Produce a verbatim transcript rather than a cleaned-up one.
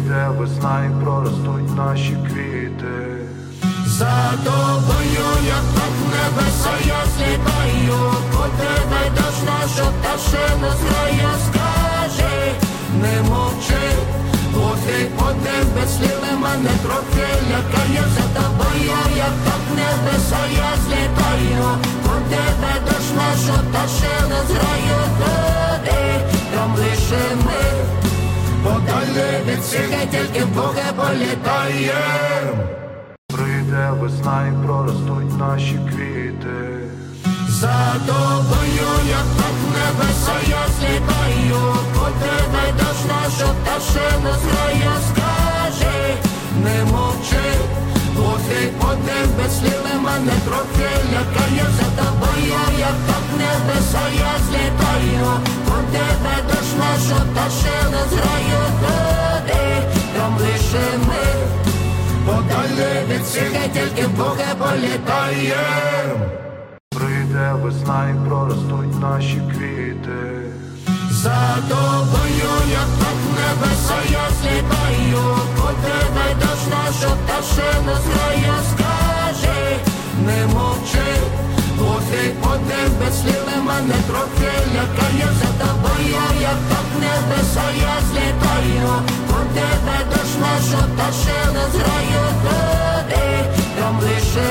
Прийде весна і проростуть наші квіти. За тобою, як так небеса, я злітаю, по тебе дожна, що пташина зграя скаже, не мовчи, бо ти один без слів мене трохи лякає. За тобою, як так небеса, я злітаю, по тебе дожна, що пташина зграя туди, там лише ми, подалі від всіх і тільки в Боги політаєм. Прийде весна і проростуть наші квіти. За тобою, як так небеса, я злітаю, по тебе дожна, що пташина зграя скаже, не мовчи, бо ти один без слів мене трохи лякає. За тобою, як так небеса, я злітаю, по тебе дожна, що пташина зграя туди, там лише ми, подалі від всіх і тільки в Боги політаєм. Прийде весна і проростуть наші квіти. За тобою, як так небеса, я злітаю, по тебе дожна, що пташина зграя скаже, не мовчи, бо ти один без слів мене трохи лякає. За тобою, як так небеса, я злітаю, по тебе дожна, що пташина зграя